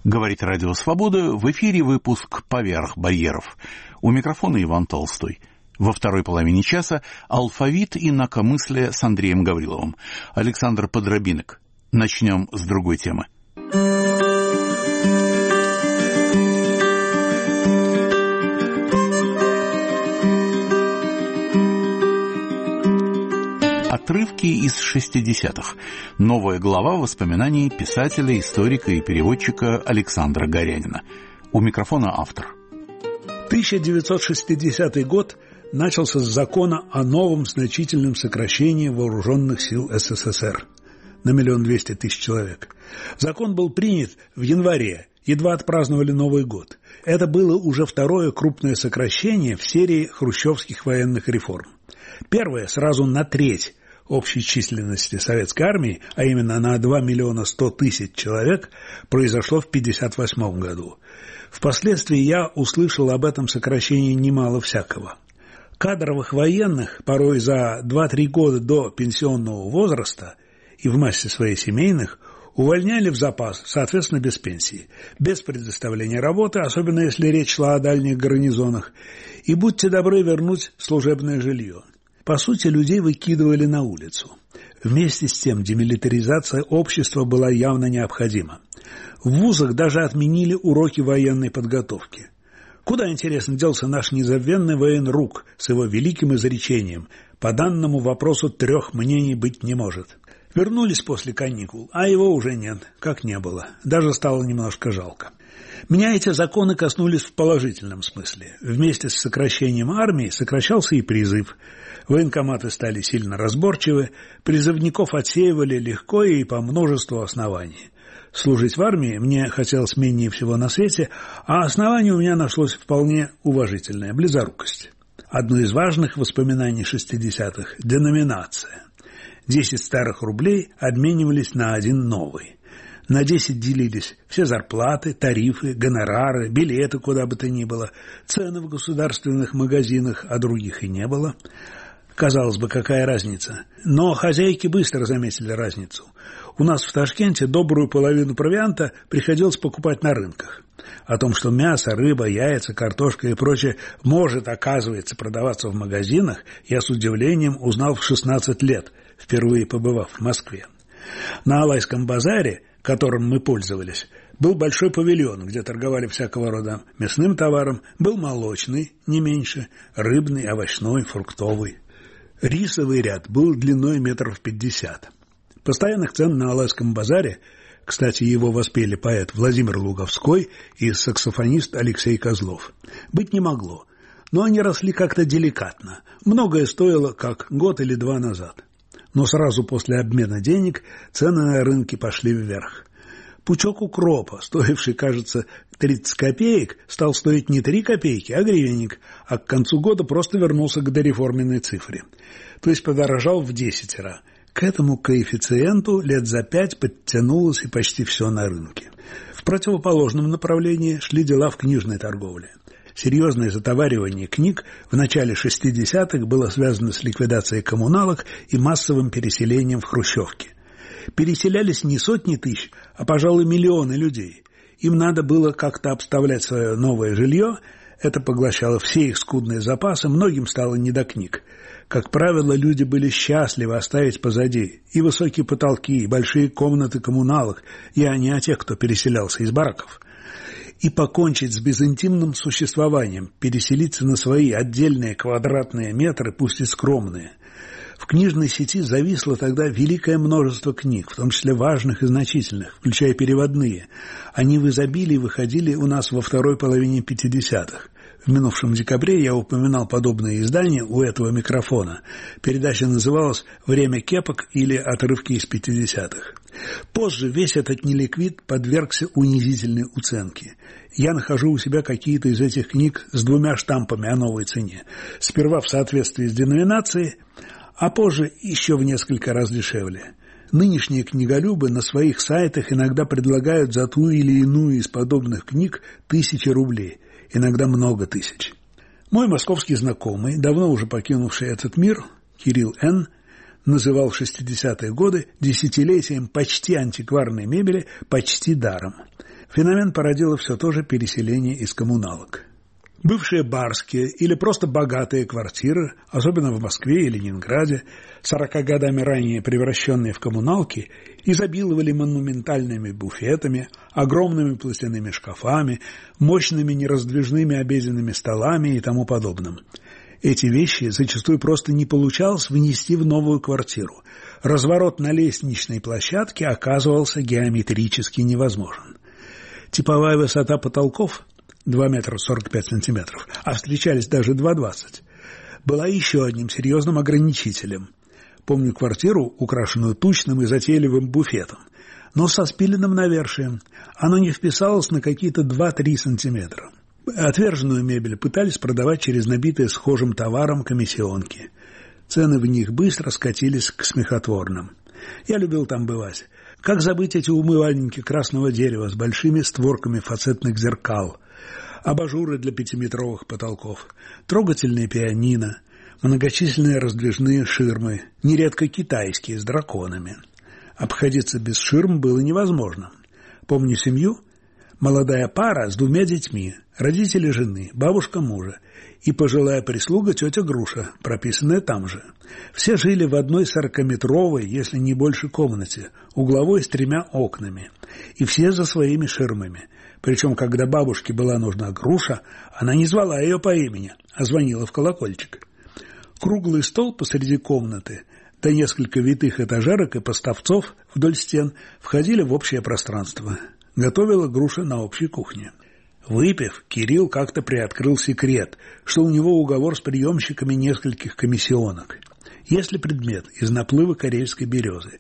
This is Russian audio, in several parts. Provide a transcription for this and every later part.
Говорит Радио Свобода, в эфире выпуск «Поверх барьеров». У микрофона Иван Толстой. Во второй половине часа алфавит инакомыслия с Андреем Гавриловым. Александр Подробинок. Начнем с другой темы. Отрывки из 60-х. Новая глава воспоминаний писателя, историка и переводчика Александра Горянина. У микрофона автор. 1960 год начался с закона о новом значительном сокращении вооруженных сил СССР на 1 200 000 человек. Закон был принят в январе, едва отпраздновали Новый год. Это было уже второе крупное сокращение в серии хрущевских военных реформ. Первое сразу на треть общей численности советской армии, а именно на 2 100 000 человек, произошло в 1958 году. Впоследствии я услышал об этом сокращении немало всякого. Кадровых военных порой за 2-3 года до пенсионного возраста и в массе своей семейных увольняли в запас, соответственно, без пенсии, без предоставления работы, особенно если речь шла о дальних гарнизонах, и будьте добры вернуть служебное жилье. По сути, людей выкидывали на улицу. Вместе с тем демилитаризация общества была явно необходима. В вузах даже отменили уроки военной подготовки. Куда, интересно, делся наш незабвенный военрук с его великим изречением: по данному вопросу 3 мнений быть не может. Вернулись после каникул, а его уже нет, как не было. Даже стало немножко жалко. Меня эти законы коснулись в положительном смысле. Вместе с сокращением армии сокращался и призыв. Военкоматы стали сильно разборчивы, призывников отсеивали легко и по множеству оснований. Служить в армии мне хотелось менее всего на свете, а основание у меня нашлось вполне уважительное – близорукость. Одно из важных воспоминаний 60-х – деноминация. 10 старых рублей обменивались на 1 новый. На 10 делились все зарплаты, тарифы, гонорары, билеты куда бы то ни было, цены в государственных магазинах, а других и не было. Казалось бы, какая разница? Но хозяйки быстро заметили разницу. У нас в Ташкенте добрую половину провианта приходилось покупать на рынках. О том, что мясо, рыба, яйца, картошка и прочее может, оказывается, продаваться в магазинах, я с удивлением узнал в 16 лет, впервые побывав в Москве. На Алайском базаре, которым мы пользовались, был большой павильон, где торговали всякого рода мясным товаром, был молочный, не меньше, рыбный, овощной, фруктовый. Рисовый ряд был длиной 50 метров. Постоянных цен на Алайском базаре, кстати, его воспели поэт Владимир Луговской и саксофонист Алексей Козлов, быть не могло, но они росли как-то деликатно. Многое стоило, как год или 2 назад. Но сразу после обмена денег цены на рынке пошли вверх. Пучок укропа, стоивший, кажется, 30 копеек, стал стоить не 3 копейки, а гривенник, а к концу года просто вернулся к дореформенной цифре. То есть подорожал в 10 раз. К этому коэффициенту лет за 5 подтянулось и почти все на рынке. В противоположном направлении шли дела в книжной торговле. Серьезное затоваривание книг в начале 60-х было связано с ликвидацией коммуналок и массовым переселением в хрущевки. Переселялись не сотни тысяч, а, пожалуй, миллионы людей. Им надо было как-то обставлять свое новое жилье, это поглощало все их скудные запасы, многим стало не до книг. Как правило, люди были счастливы оставить позади и высокие потолки, и большие комнаты коммуналок, я не о тех, кто переселялся из бараков, и покончить с безинтимным существованием, переселиться на свои отдельные квадратные метры, пусть и скромные. В книжной сети зависло тогда великое множество книг, в том числе важных и значительных, включая переводные. Они в изобилии выходили у нас во второй половине 50-х. В минувшем декабре я упоминал подобные издания у этого микрофона. Передача называлась «Время кепок» или «Отрывки из 50-х». Позже весь этот неликвид подвергся унизительной уценке. Я нахожу у себя какие-то из этих книг с 2 штампами о новой цене. Сперва в соответствии с деноминацией, а позже еще в несколько раз дешевле. Нынешние книголюбы на своих сайтах иногда предлагают за ту или иную из подобных книг 1000 рублей, иногда много тысяч. Мой московский знакомый, давно уже покинувший этот мир, Кирилл Н., называл 60-е годы десятилетием почти антикварной мебели почти даром. Феномен породило все то же переселение из коммуналок. Бывшие барские или просто богатые квартиры, особенно в Москве и Ленинграде, 40 годами ранее превращенные в коммуналки, изобиловали монументальными буфетами, огромными платяными шкафами, мощными нераздвижными обеденными столами и тому подобным. Эти вещи зачастую просто не получалось внести в новую квартиру. Разворот на лестничной площадке оказывался геометрически невозможен. Типовая высота потолков 2 метра 45 сантиметров, а встречались даже 2,20, была еще одним серьезным ограничителем. Помню квартиру, украшенную тучным и затейливым буфетом, но со спиленным навершием. Оно не вписалось на какие-то 2-3 сантиметра. Отверженную мебель пытались продавать через набитые схожим товаром комиссионки. Цены в них быстро скатились к смехотворным. Я любил там бывать. Как забыть эти умывальники красного дерева с большими створками фацетных зеркал, абажуры для 5-метровых потолков, трогательные пианино, многочисленные раздвижные ширмы, нередко китайские, с драконами. Обходиться без ширм было невозможно. Помню семью, молодая пара с 2 детьми, родители жены, бабушка мужа и пожилая прислуга тетя Груша, прописанная там же. Все жили в одной 40-метровой, если не больше, комнате, угловой с 3 окнами, и все за своими ширмами. Причем, когда бабушке была нужна груша, она не звала ее по имени, а звонила в колокольчик. Круглый стол посреди комнаты, да несколько витых этажерок и поставцов вдоль стен входили в общее пространство. Готовила груша на общей кухне. Выпив, Кирилл как-то приоткрыл секрет, что у него уговор с приемщиками нескольких комиссионок. Если предмет из наплыва карельской березы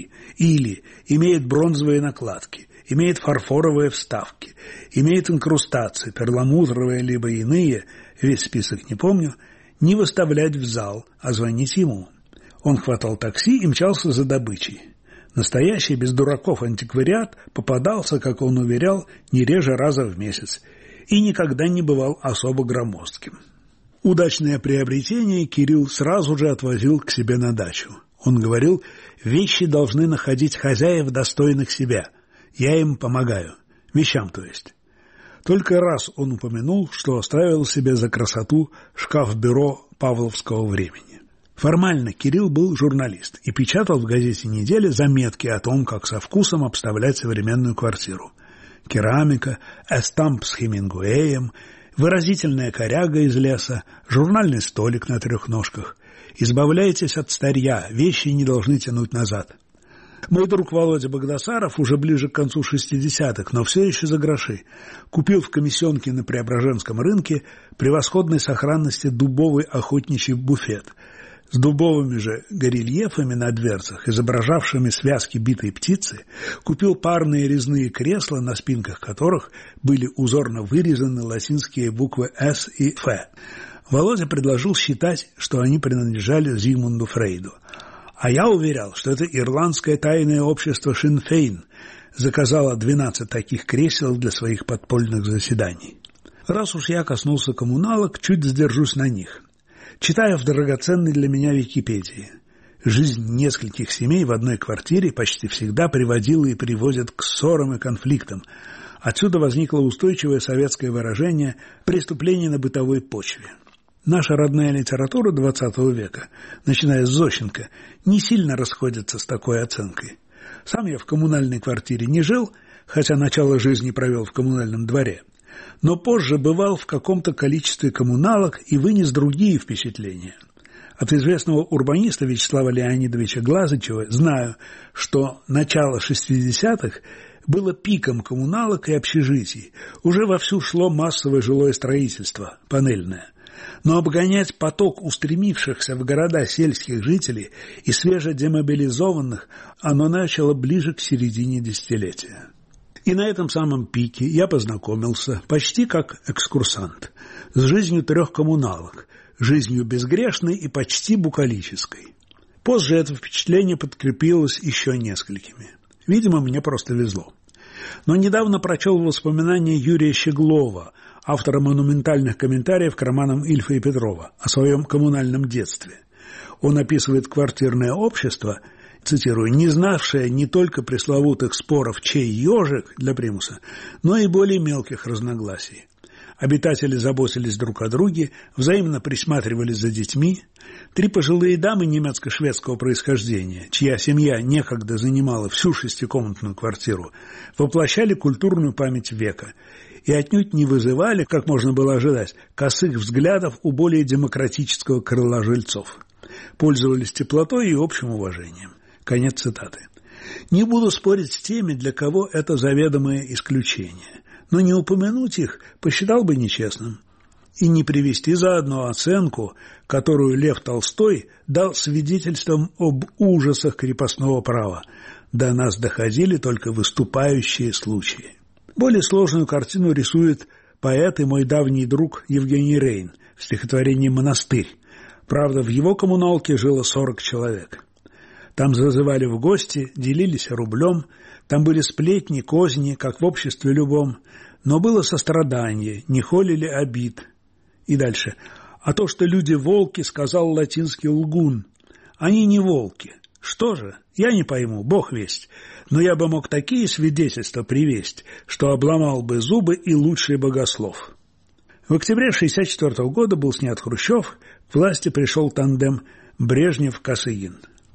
или имеет бронзовые накладки, имеет фарфоровые вставки, имеет инкрустации, перламутровые либо иные, весь список не помню, не выставлять в зал, а звонить ему. Он хватал такси и мчался за добычей. Настоящий, без дураков, антиквариат попадался, как он уверял, не реже раза в месяц и никогда не бывал особо громоздким. Удачное приобретение Кирилл сразу же отвозил к себе на дачу. Он говорил, вещи должны находить хозяев, достойных себя. Я им помогаю. Вещам, то есть. Только раз он упомянул, что оставил себе за красоту шкаф-бюро павловского времени. Формально Кирилл был журналист и печатал в газете «Неделя» заметки о том, как со вкусом обставлять современную квартиру. Керамика, эстамп с Хемингуэем, выразительная коряга из леса, журнальный столик на 3 ножках. Избавляйтесь от старья, вещи не должны тянуть назад. Мой друг Володя Багдасаров уже ближе к концу 60-х, но все еще за гроши, купил в комиссионке на Преображенском рынке превосходной сохранности дубовый охотничий буфет с дубовыми же горельефами на дверцах, изображавшими связки битой птицы, купил парные резные кресла, на спинках которых были узорно вырезаны латинские буквы «С» и «Ф». Володя предложил считать, что они принадлежали Зигмунду Фрейду. А я уверял, что это ирландское тайное общество Шинфейн заказало 12 таких кресел для своих подпольных заседаний. Раз уж я коснулся коммуналок, чуть сдержусь на них. Читая в драгоценной для меня Википедии, жизнь нескольких семей в одной квартире почти всегда приводила и приводит к ссорам и конфликтам. Отсюда возникло устойчивое советское выражение «преступление на бытовой почве». Наша родная литература XX века, начиная с Зощенко, не сильно расходится с такой оценкой. Сам я в коммунальной квартире не жил, хотя начало жизни провел в коммунальном дворе, но позже бывал в каком-то количестве коммуналок и вынес другие впечатления. От известного урбаниста Вячеслава Леонидовича Глазычева знаю, что начало 60-х было пиком коммуналок и общежитий. Уже вовсю шло массовое жилое строительство, панельное. Но обгонять поток устремившихся в города сельских жителей и свежедемобилизованных оно начало ближе к середине десятилетия. И на этом самом пике я познакомился, почти как экскурсант, с жизнью 3 коммуналок, жизнью безгрешной и почти букалической. Позже это впечатление подкрепилось еще несколькими. Видимо, мне просто везло. Но недавно прочел воспоминания Юрия Щеглова, автора монументальных комментариев к романам Ильфа и Петрова, о своем коммунальном детстве. Он описывает квартирное общество цитирую, «не знавшая не только пресловутых споров «чей ежик» для примуса, но и более мелких разногласий. Обитатели заботились друг о друге, взаимно присматривались за детьми. 3 пожилые дамы немецко-шведского происхождения, чья семья некогда занимала всю 6-комнатную квартиру, воплощали культурную память века и отнюдь не вызывали, как можно было ожидать, косых взглядов у более демократического крыла жильцов. Пользовались теплотой и общим уважением». Конец цитаты. Не буду спорить с теми, для кого это заведомое исключение, но не упомянуть их посчитал бы нечестным. И не привести заодно оценку, которую Лев Толстой дал свидетельством об ужасах крепостного права. До нас доходили только выступающие случаи. Более сложную картину рисует поэт и мой давний друг Евгений Рейн в стихотворении «Монастырь». Правда, в его коммуналке жило 40 человек. Там зазывали в гости, делились рублем, там были сплетни, козни, как в обществе любом, но было сострадание, не холили обид. И дальше. А то, что люди волки, сказал латинский лгун. Они не волки. Что же? Я не пойму, бог весть. Но я бы мог такие свидетельства привесть, что обломал бы зубы и лучший богослов. В октябре 1964 года был снят Хрущев, к власти пришел тандем Брежнев-Косыгин.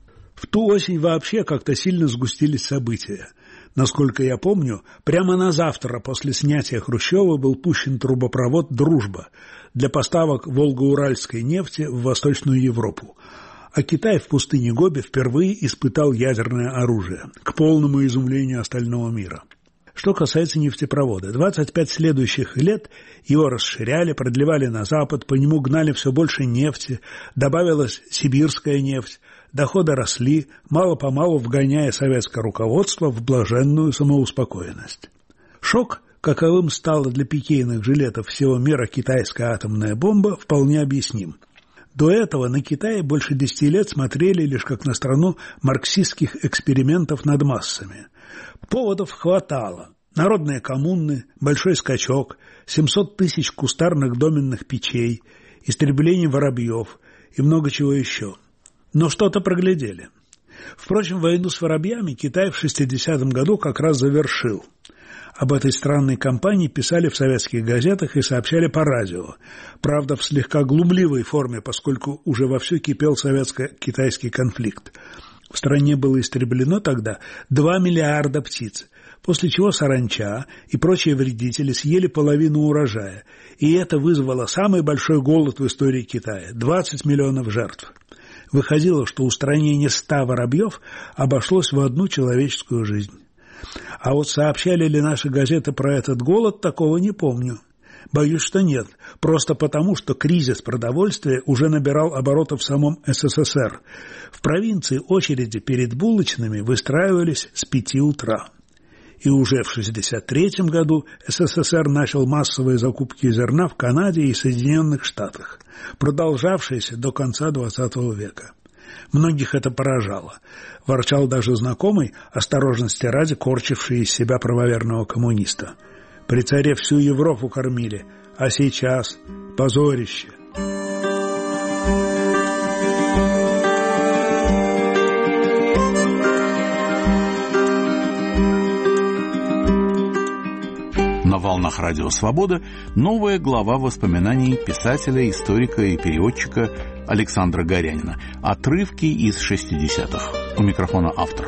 В ту осень вообще как-то сильно сгустились события. Насколько я помню, прямо на завтра после снятия Хрущева был пущен трубопровод «Дружба» для поставок волго-уральской нефти в Восточную Европу. А Китай в пустыне Гоби впервые испытал ядерное оружие, к полному изумлению остального мира. Что касается нефтепровода, 25 следующих лет его расширяли, продлевали на запад, по нему гнали все больше нефти, добавилась сибирская нефть, доходы росли, мало-помалу вгоняя советское руководство в блаженную самоуспокоенность. Шок, каковым стала для пикейных жилетов всего мира китайская атомная бомба, вполне объясним. До этого на Китай больше 10 лет смотрели лишь как на страну марксистских экспериментов над массами. Поводов хватало. Народные коммуны, большой скачок, 700 тысяч кустарных доменных печей, истребление воробьев и много чего еще. Но что-то проглядели. Впрочем, войну с воробьями Китай в 60-м году как раз завершил. Об этой странной кампании писали в советских газетах и сообщали по радио. Правда, в слегка глумливой форме, поскольку уже вовсю кипел советско-китайский конфликт. В стране было истреблено тогда 2 миллиарда птиц, после чего саранча и прочие вредители съели половину урожая, и это вызвало самый большой голод в истории Китая – 20 миллионов жертв. Выходило, что устранение 100 воробьев обошлось в 1 человеческую жизнь. А вот сообщали ли наши газеты про этот голод, такого не помню. Боюсь, что нет, просто потому, что кризис продовольствия уже набирал оборотов в самом СССР. В провинции очереди перед булочными выстраивались с 5 утра. И уже в 1963 году СССР начал массовые закупки зерна в Канаде и Соединенных Штатах, продолжавшиеся до конца XX века. Многих это поражало. Ворчал даже знакомый, осторожности ради корчивший из себя правоверного коммуниста. При царе всю Европу кормили, а сейчас позорище. На волнах Радио Свобода новая глава воспоминаний писателя, историка и переводчика Александра Горянина. Отрывки из 60-х. У микрофона автор.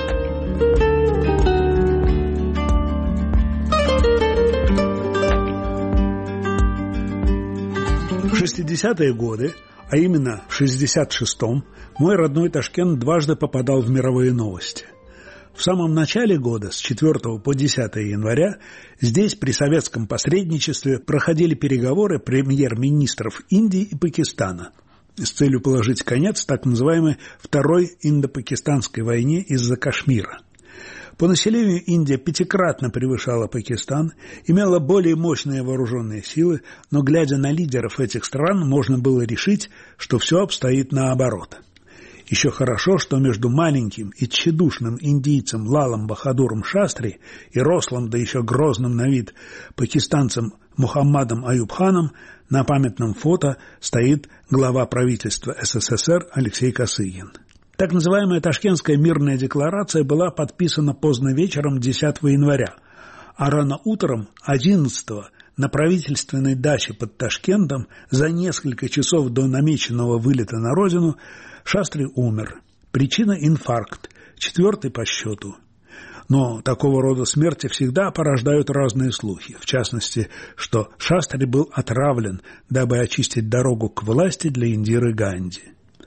В 60-е годы, а именно в 66-м, мой родной Ташкент дважды попадал в мировые новости. В самом начале года, с 4 по 10 января, здесь при советском посредничестве проходили переговоры премьер-министров Индии и Пакистана с целью положить конец так называемой Второй индо-пакистанской войне из-за Кашмира. По населению Индия 5-кратно превышала Пакистан, имела более мощные вооруженные силы, но, глядя на лидеров этих стран, можно было решить, что все обстоит наоборот. Еще хорошо, что между маленьким и тщедушным индийцем Лалом Бахадуром Шастри и рослым, да еще грозным на вид пакистанцем Мухаммадом Аюбханом на памятном фото стоит глава правительства СССР Алексей Косыгин. Так называемая Ташкентская мирная декларация была подписана поздно вечером 10 января, а рано утром 11-го на правительственной даче под Ташкентом за несколько часов до намеченного вылета на родину Шастри умер. Причина – инфаркт, 4-й по счету. Но такого рода смерти всегда порождают разные слухи, в частности, что Шастри был отравлен, дабы очистить дорогу к власти для Индиры Ганди.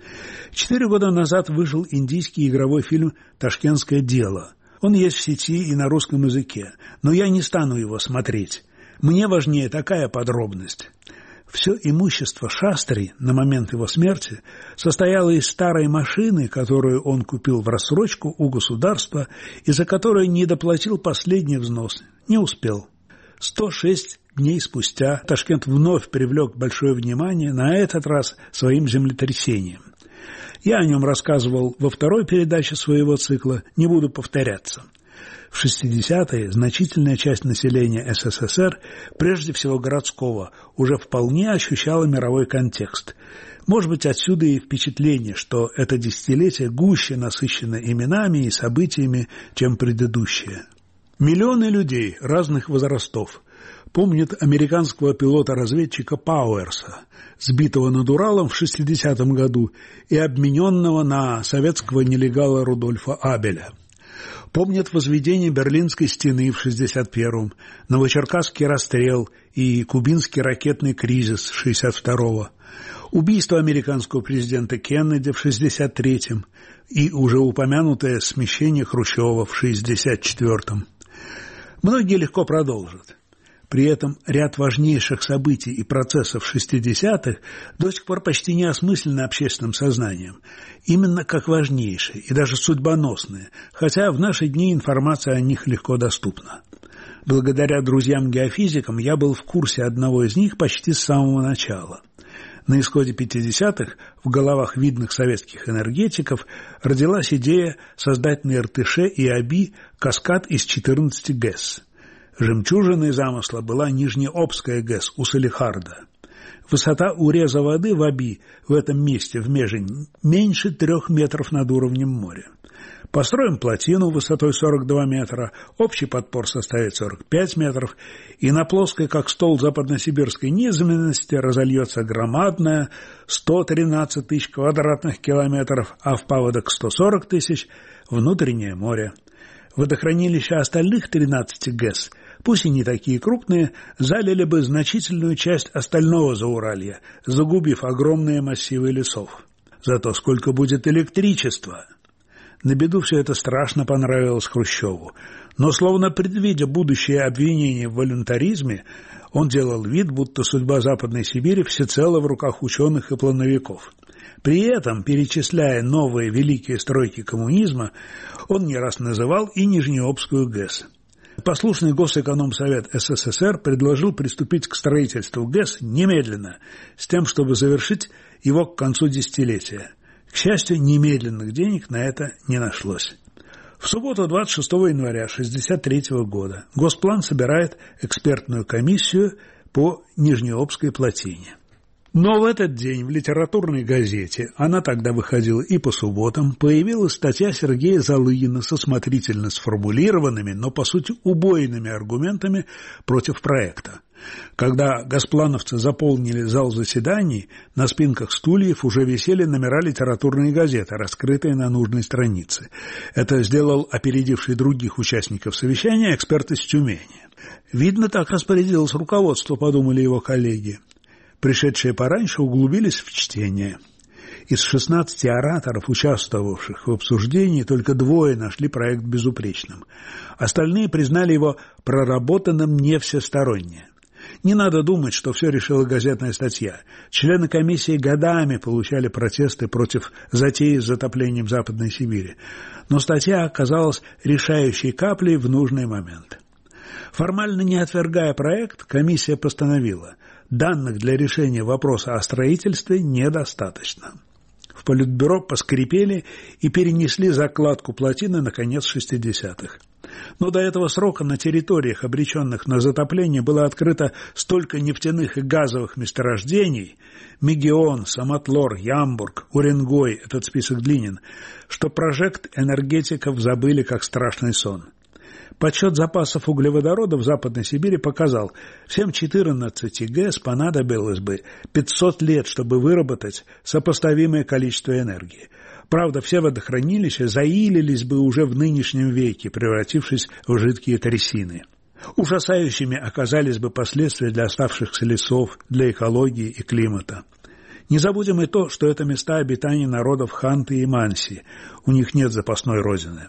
4 года назад вышел индийский игровой фильм «Ташкентское дело». Он есть в сети и на русском языке, но я не стану его смотреть. Мне важнее такая подробность. Все имущество Шастри на момент его смерти состояло из старой машины, которую он купил в рассрочку у государства и за которую не доплатил последний взнос. Не успел. 106 дней спустя Ташкент вновь привлек большое внимание, на этот раз своим землетрясением. Я о нем рассказывал во второй передаче своего цикла, не буду повторяться. В 60-е значительная часть населения СССР, прежде всего городского, уже вполне ощущала мировой контекст. Может быть, отсюда и впечатление, что это десятилетие гуще насыщено именами и событиями, чем предыдущее. Миллионы людей разных возрастов помнят американского пилота-разведчика Пауэрса, сбитого над Уралом в 60-м году и обмененного на советского нелегала Рудольфа Абеля. Помнят возведение Берлинской стены в 61-м, Новочеркасский расстрел и кубинский ракетный кризис 62-го, убийство американского президента Кеннеди в 63-м и уже упомянутое смещение Хрущева в 64-м. Многие легко продолжат. При этом ряд важнейших событий и процессов 60-х до сих пор почти не осмыслены общественным сознанием, именно как важнейшие и даже судьбоносные, хотя в наши дни информация о них легко доступна. Благодаря друзьям-геофизикам я был в курсе одного из них почти с самого начала. На исходе 50-х в головах видных советских энергетиков родилась идея создать на Иртыше и Оби каскад из 14 ГЭС. Жемчужиной замысла была Нижнеобская ГЭС у Салихарда. Высота уреза воды в Оби в этом месте в Межень меньше 3 метров над уровнем моря. Построим плотину высотой 42 метра, общий подпор составит 45 метров, и на плоской, как стол западносибирской низменности, разольется громадная 113 тысяч квадратных километров, а в паводок 140 тысяч внутреннее море. Водохранилища остальных 13 ГЭС, пусть и не такие крупные, залили бы значительную часть остального Зауралья, загубив огромные массивы лесов. Зато сколько будет электричества! На беду все это страшно понравилось Хрущеву, но, словно предвидя будущее обвинение в волюнтаризме, он делал вид, будто судьба Западной Сибири всецело в руках ученых и плановиков. При этом, перечисляя новые великие стройки коммунизма, он не раз называл и Нижнеобскую ГЭС. Послушный Госэкономсовет СССР предложил приступить к строительству ГЭС немедленно, с тем, чтобы завершить его к концу десятилетия. К счастью, немедленных денег на это не нашлось. В субботу 26 января 1963 года Госплан собирает экспертную комиссию по Нижнеобской плотине. Но в этот день в литературной газете, она тогда выходила и по субботам, появилась статья Сергея Залыгина со смотрительно сформулированными, но по сути убойными аргументами против проекта. Когда госплановцы заполнили зал заседаний, на спинках стульев уже висели номера литературной газеты, раскрытые на нужной странице. Это сделал опередивший других участников совещания эксперт из Тюмени. Видно, так распорядилось руководство, подумали его коллеги. Пришедшие пораньше углубились в чтение. Из 16 ораторов, участвовавших в обсуждении, только 2 нашли проект безупречным. Остальные признали его проработанным не всесторонне. Не надо думать, что все решила газетная статья. Члены комиссии годами получали протесты против затеи с затоплением Западной Сибири. Но статья оказалась решающей каплей в нужный момент. Формально не отвергая проект, комиссия постановила: данных для решения вопроса о строительстве недостаточно. В Политбюро поскрипели и перенесли закладку плотины на конец 60-х. Но до этого срока на территориях, обреченных на затопление, было открыто столько нефтяных и газовых месторождений – Мегион, Самотлор, Ямбург, Уренгой – этот список длинен – что прожект энергетиков забыли как страшный сон. Подсчет запасов углеводорода в Западной Сибири показал, всем 14 ГЭС понадобилось бы 500 лет, чтобы выработать сопоставимое количество энергии. Правда, все водохранилища заилились бы уже в нынешнем веке, превратившись в жидкие трясины. Ужасающими оказались бы последствия для оставшихся лесов, для экологии и климата. Не забудем и то, что это места обитания народов Ханты и Манси, у них нет запасной родины.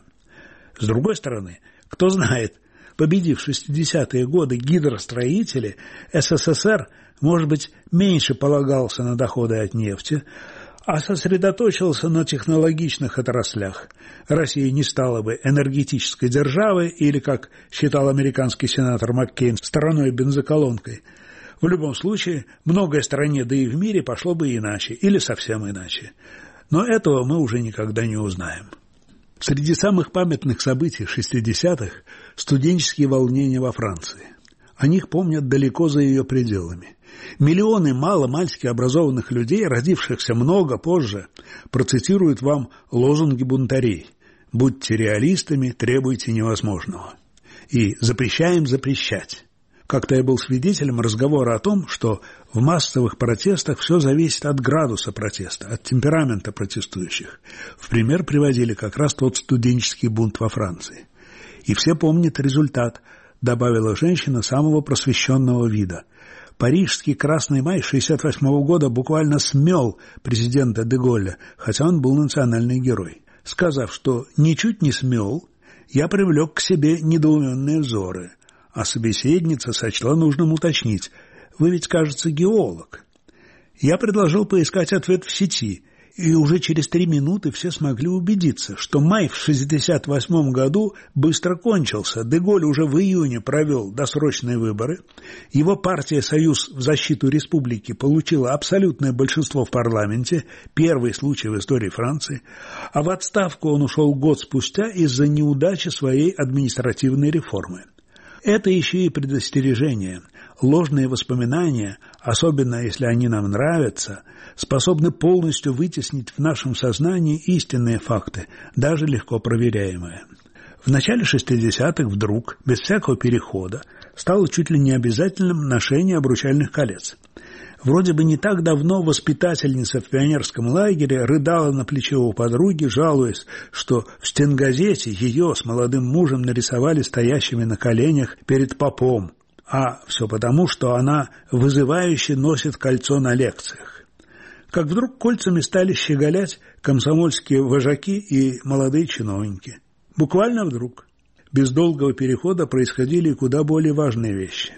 С другой стороны, кто знает, победив в 60-е годы гидростроители, СССР, может быть, меньше полагался на доходы от нефти, а сосредоточился на технологичных отраслях. Россия не стала бы энергетической державой или, как считал американский сенатор Маккейн, страной-бензоколонкой. В любом случае, многое стране, да и в мире, пошло бы иначе, или совсем иначе. Но этого мы уже никогда не узнаем. Среди самых памятных событий 60-х – студенческие волнения во Франции. О них помнят далеко за ее пределами. Миллионы мало-мальски образованных людей, родившихся много позже, процитируют вам лозунги бунтарей: «Будьте реалистами, требуйте невозможного» и «Запрещаем запрещать». Как-то я был свидетелем разговора о том, что в массовых протестах все зависит от градуса протеста, от темперамента протестующих. В пример приводили как раз тот студенческий бунт во Франции. И все помнят результат, добавила женщина самого просвещенного вида. Парижский Красный май 1968 года буквально смел президента де Голля, хотя он был национальный герой. Сказав, что ничуть не смел, я привлек к себе недоуменные взоры. А собеседница сочла нужным уточнить: «Вы ведь, кажется, геолог». Я предложил поискать ответ в сети, и уже через 3 минуты все смогли убедиться, что май в 1968 году быстро кончился. де Голль уже в июне провел досрочные выборы, его партия «Союз в защиту республики» получила абсолютное большинство в парламенте, первый случай в истории Франции, а в отставку он ушел год спустя из-за неудачи своей административной реформы. Это еще и предостережение. Ложные воспоминания, особенно если они нам нравятся, способны полностью вытеснить в нашем сознании истинные факты, даже легко проверяемые. В начале 60-х вдруг, без всякого перехода, стало чуть ли не обязательным ношение обручальных колец. Вроде бы не так давно воспитательница в пионерском лагере рыдала на плече у подруги, жалуясь, что в стенгазете ее с молодым мужем нарисовали стоящими на коленях перед попом, а все потому, что она вызывающе носит кольцо на лекциях. Как вдруг кольцами стали щеголять комсомольские вожаки и молодые чиновники. Буквально вдруг. Без долгого перехода происходили куда более важные вещи.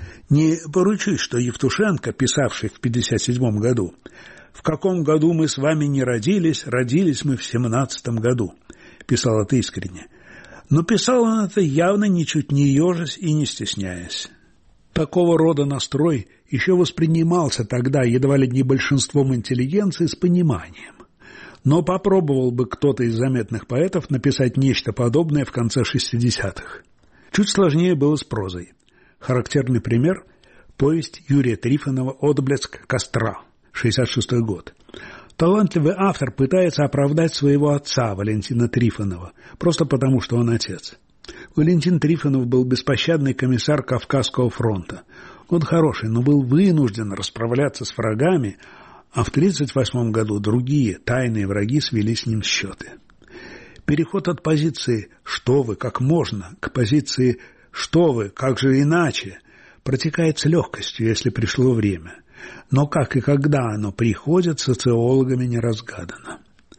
Не поручусь, что Евтушенко, писавший в 1957 году, «В каком году мы с вами не родились, родились мы в 1917 году», писал это искренне. Но писал он это явно ничуть не ежась и не стесняясь. Такого рода настрой еще воспринимался тогда едва ли не большинством интеллигенции с пониманием. Но попробовал бы кто-то из заметных поэтов написать нечто подобное в конце 60-х. Чуть сложнее было с прозой. Характерный пример – повесть Юрия Трифонова «Отблеск костра», 1966 год. Талантливый автор пытается оправдать своего отца, Валентина Трифонова, просто потому, что он отец. Валентин Трифонов был беспощадный комиссар Кавказского фронта. Он хороший, но был вынужден расправляться с врагами, а в 1938 году другие тайные враги свели с ним счеты. Переход от позиции «что вы, как можно» к позиции «что вы, как же иначе» протекает с легкостью, если пришло время. Но как и когда оно приходит, социологами не разгадано.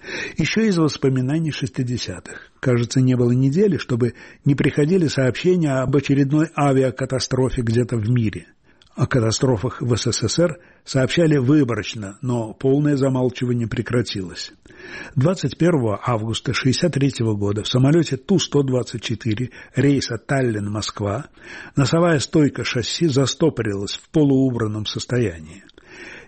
Еще из воспоминаний 60-х. Кажется, не было недели, чтобы не приходили сообщения об очередной авиакатастрофе где-то в мире. О катастрофах в СССР сообщали выборочно, но полное замалчивание прекратилось. 21 августа 1963 года в самолете Ту-124 рейса Таллин-Москва носовая стойка шасси застопорилась в полуубранном состоянии.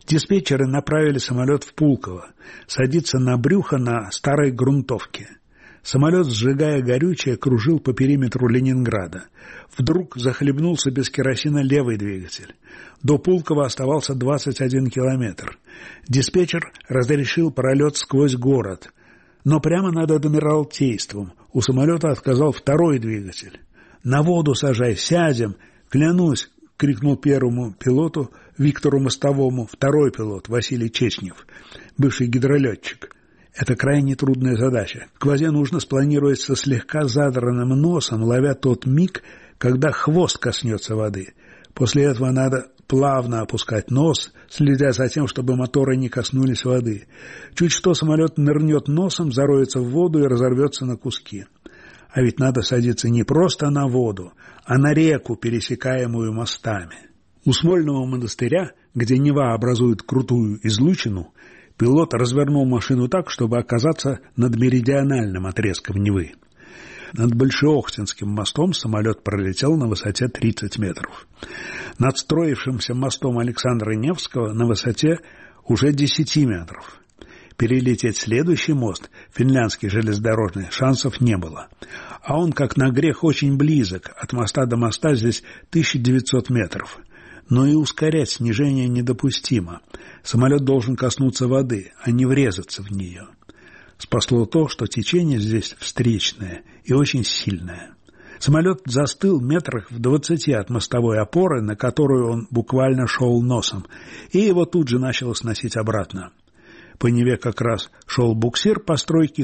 Диспетчеры направили самолет в Пулково, садиться на брюхо на старой грунтовке. Самолет, сжигая горючее, кружил по периметру Ленинграда. Вдруг захлебнулся без керосина левый двигатель. До Пулково оставался 21 километр. Диспетчер разрешил пролет сквозь город. Но прямо над Адмиралтейством у самолета отказал второй двигатель. «На воду сажай, сядем! Клянусь!» — крикнул первому пилоту Виктору Мостовому второй пилот Василий Чечнев, бывший гидролетчик. Это крайне трудная задача. К воде нужно спланировать со слегка задранным носом, ловя тот миг, когда хвост коснется воды. После этого надо плавно опускать нос, следя за тем, чтобы моторы не коснулись воды. Чуть что самолет нырнет носом, зароется в воду и разорвется на куски. А ведь надо садиться не просто на воду, а на реку, пересекаемую мостами. У Смольного монастыря, где Нева образует крутую излучину, пилот развернул машину так, чтобы оказаться над меридиональным отрезком Невы. Над Большеохтинским мостом самолет пролетел на высоте 30 метров. Над строившимся мостом Александра Невского на высоте уже 10 метров. Перелететь следующий мост, финляндский железнодорожный, шансов не было. А он, как на грех, очень близок. От моста до моста здесь 1900 метров. Но и ускорять снижение недопустимо. Самолет должен коснуться воды, а не врезаться в нее. Спасло то, что течение здесь встречное и очень сильное. Самолет застыл метрах в 20 от мостовой опоры, на которую он буквально шел носом, и его тут же начало сносить обратно. По Неве как раз шел буксир постройки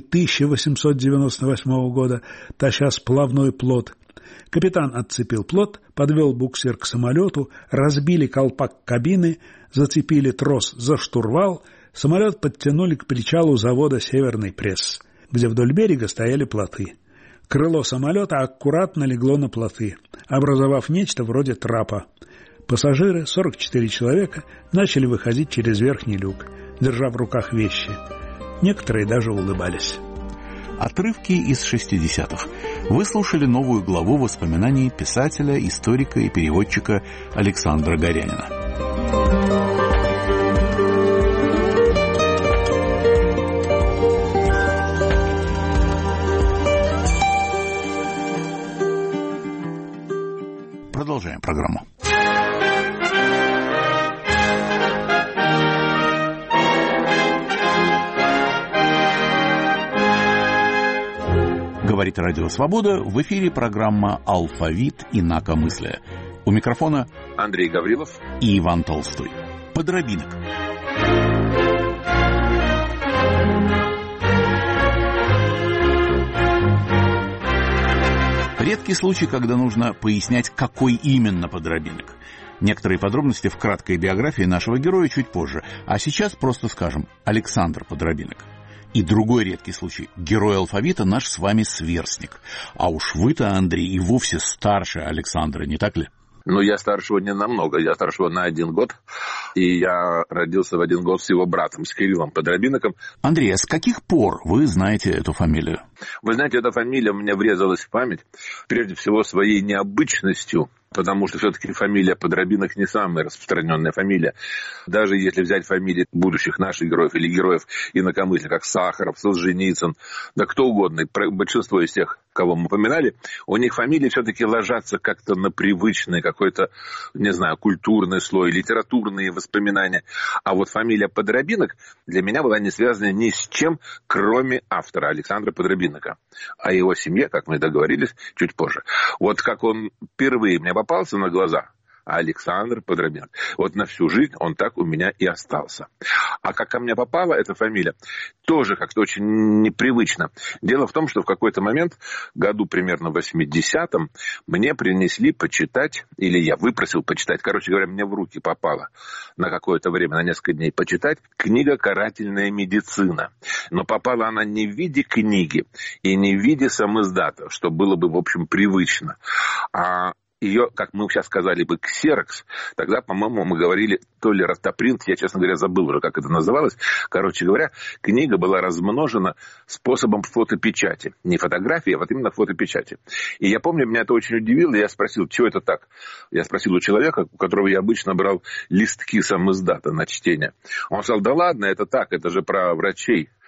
1898 года, таща сплавной плот. Капитан отцепил плот, подвел буксир к самолету, разбили колпак кабины, зацепили трос за штурвал, самолет подтянули к причалу завода «Северный пресс», где вдоль берега стояли плоты. Крыло самолета аккуратно легло на плоты, образовав нечто вроде трапа. Пассажиры, 44 человека, начали выходить через верхний люк, держа в руках вещи. Некоторые даже улыбались. Отрывки из 60-х. Вы слушали новую главу воспоминаний писателя, историка и переводчика Александра Горянина. Продолжаем программу. Говорит Радио Свобода, в эфире программа «Алфавит инакомыслия». У микрофона Андрей Гаврилов и Иван Толстой. Подробинок. Редкий случай, когда нужно пояснять, какой именно подробинок. Некоторые подробности в краткой биографии нашего героя чуть позже. А сейчас просто скажем «Александр Подробинок». И другой редкий случай. Герой алфавита наш с вами сверстник. А уж вы-то, Андрей, и вовсе старше Александра, не так ли? Ну, я старше его не намного, я старше его на 1 год. И я родился в 1 год с его братом, с Кириллом Подробиноком. Андрей, а с каких пор вы знаете эту фамилию? Вы знаете, эта фамилия мне врезалась в память, прежде всего, своей необычностью. Потому что все-таки фамилия Подробинок не самая распространенная фамилия. Даже если взять фамилии будущих наших героев или героев инакомыслия, как Сахаров, Солженицын, да кто угодно, большинство из тех, кого мы упоминали, у них фамилии все-таки ложатся как-то на привычный какой-то, не знаю, культурный слой, литературные воспоминания. А вот фамилия Подробинок для меня была не связана ни с чем, кроме автора Александра Подробинока. О его семье, как мы договорились, чуть позже. Вот как он впервые мне попался на глаза, Александр Подробинок. Вот на всю жизнь он так у меня и остался. А как ко мне попала эта фамилия, тоже как-то очень непривычно. Дело в том, что в какой-то момент, году примерно в 80-м, мне принесли почитать, или я выпросил почитать, короче говоря, мне в руки попала на какое-то время, на несколько дней почитать, книга «Карательная медицина». Но попала она не в виде книги и не в виде самиздата, что было бы, в общем, привычно, а ее, как мы сейчас сказали бы, ксерокс. Тогда, по-моему, мы говорили то ли ротопринт, я, честно говоря, забыл уже, как это называлось. Короче говоря, книга была размножена способом фотопечати. Не фотографии, а вот именно фотопечати. И я помню, меня это очень удивило, я спросил, чего это так? Я спросил у человека, у которого я обычно брал листки самиздата на чтение. Он сказал, да ладно, это так, это же про врачей.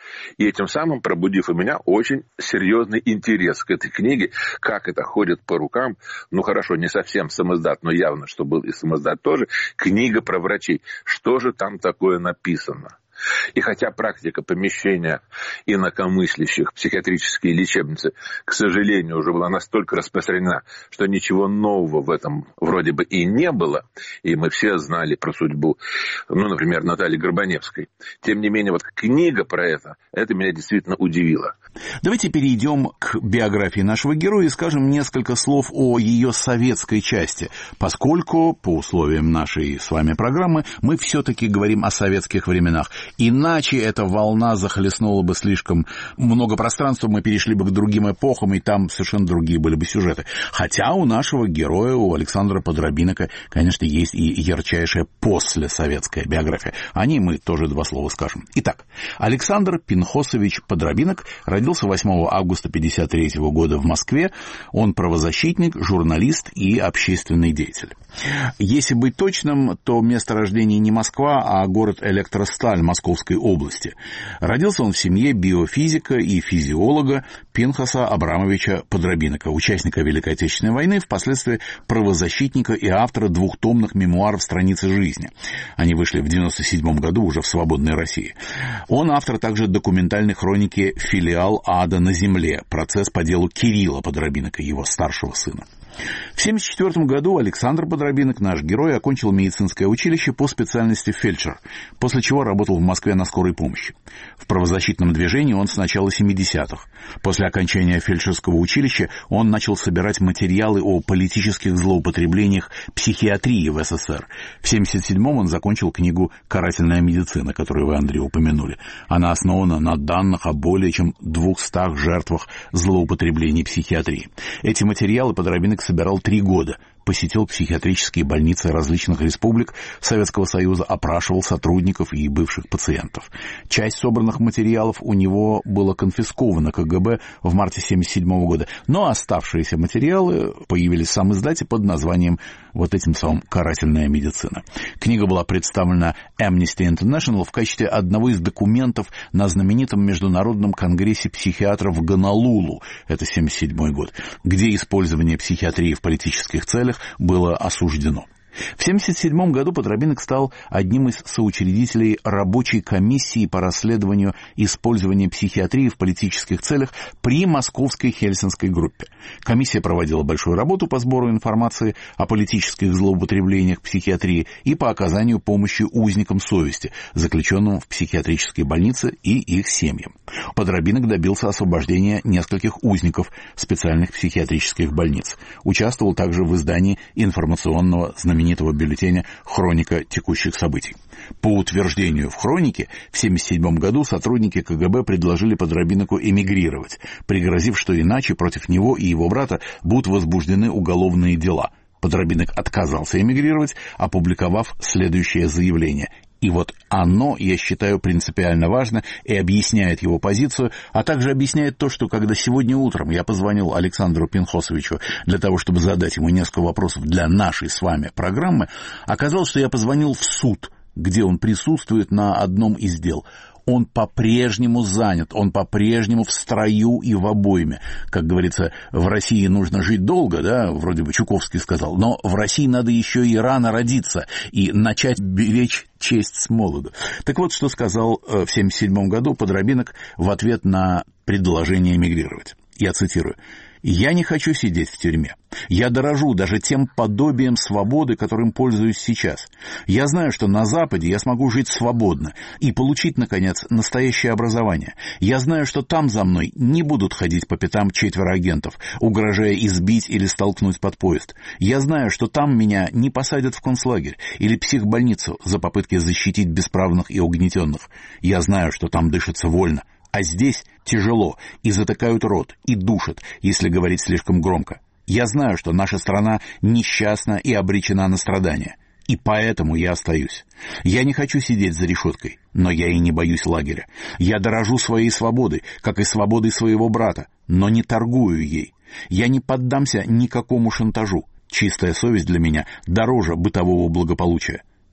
И этим самым пробудив у меня очень серьезный интерес к этой книге, как это ходит по рукам, ну хорошо, не совсем самиздат, но явно, что был и самиздат тоже, книга про врачей. Что же там такое написано? И хотя практика помещения инакомыслящих в психиатрические лечебницы, к сожалению, уже была настолько распространена, что ничего нового в этом вроде бы и не было, и мы все знали про судьбу, ну, например, Натальи Горбаневской. Тем не менее, вот книга про это меня действительно удивило. Давайте перейдем к биографии нашего героя и скажем несколько слов о ее советской части, поскольку, по условиям нашей с вами программы, мы все-таки говорим о советских временах. Иначе эта волна захлестнула бы слишком много пространства, мы перешли бы к другим эпохам, и там совершенно другие были бы сюжеты. Хотя у нашего героя, у Александра Подробинника, конечно, есть и ярчайшая послесоветская биография. О ней мы тоже два слова скажем. Итак, Александр Пинхосович Подробинок родился 8 августа 1953 года в Москве. Он правозащитник, журналист и общественный деятель. Если быть точным, то место рождения не Москва, а город Электросталь Московской области. Родился он в семье биофизика и физиолога Пинхоса Абрамовича Подробинка, участника Великой Отечественной войны, впоследствии правозащитника и автора двухтомных мемуаров «Страницы жизни». Они вышли в 1997 году уже в свободной России. Он автор также документальной хроники «Филиал ада на земле», процесс по делу Кирилла Подробинка, его старшего сына. В 1974 году Александр Подробинок, наш герой, окончил медицинское училище по специальности фельдшер, после чего работал в Москве на скорой помощи. В правозащитном движении он с начала 70-х. После окончания фельдшерского училища он начал собирать материалы о политических злоупотреблениях психиатрии в СССР. В 1977-м он закончил книгу «Карательная медицина», которую вы, Андрей, упомянули. Она основана на данных о более чем 200 жертвах злоупотреблений психиатрии. Эти материалы Подробинок собирал 3 года, посетил психиатрические больницы различных республик Советского Союза, опрашивал сотрудников и бывших пациентов. Часть собранных материалов у него была конфискована КГБ в марте 1977 года, но оставшиеся материалы появились в самоиздате под названием вот этим самым «Карательная медицина». Книга была представлена Amnesty International в качестве одного из документов на знаменитом Международном конгрессе психиатров в Гонолулу, это 1977 год, где использование психиатрии в политических целях было осуждено. В 1977 году Подробинок стал одним из соучредителей рабочей комиссии по расследованию использования психиатрии в политических целях при Московской Хельсинской группе. Комиссия проводила большую работу по сбору информации о политических злоупотреблениях психиатрии и по оказанию помощи узникам совести, заключенным в психиатрической больнице, и их семьям. Подробинок добился освобождения нескольких узников специальных психиатрических больниц. Участвовал также в издании информационного знаменитого бюллетеня «Хроника текущих событий». По утверждению в «Хронике» в 1977 году сотрудники КГБ предложили Подробинку эмигрировать, пригрозив, что иначе против него и его брата будут возбуждены уголовные дела. Подробинок отказался эмигрировать, опубликовав следующее заявление. И вот оно, я считаю, принципиально важно и объясняет его позицию, а также объясняет то, что когда сегодня утром я позвонил Александру Пинхосовичу для того, чтобы задать ему несколько вопросов для нашей с вами программы, оказалось, что я позвонил в суд, где он присутствует на одном из дел. Он по-прежнему занят, он по-прежнему в строю и в обойме. Как говорится, в России нужно жить долго, да, вроде бы Чуковский сказал, но в России надо еще и рано родиться и начать беречь честь с молоду. Так вот, что сказал в 1977 году Подробинок в ответ на предложение эмигрировать. Я цитирую. «Я не хочу сидеть в тюрьме. Я дорожу даже тем подобием свободы, которым пользуюсь сейчас. Я знаю, что на Западе я смогу жить свободно и получить, наконец, настоящее образование. Я знаю, что там за мной не будут ходить по пятам 4 агентов, угрожая избить или столкнуть под поезд. Я знаю, что там меня не посадят в концлагерь или психбольницу за попытки защитить бесправных и угнетенных. Я знаю, что там дышится вольно. А здесь тяжело, и затыкают рот, и душат, если говорить слишком громко. Я знаю, что наша страна несчастна и обречена на страдания. И поэтому я остаюсь. Я не хочу сидеть за решеткой, но я и не боюсь лагеря. Я дорожу своей свободой, как и свободой своего брата, но не торгую ей. Я не поддамся никакому шантажу. Чистая совесть для меня дороже бытового благополучия.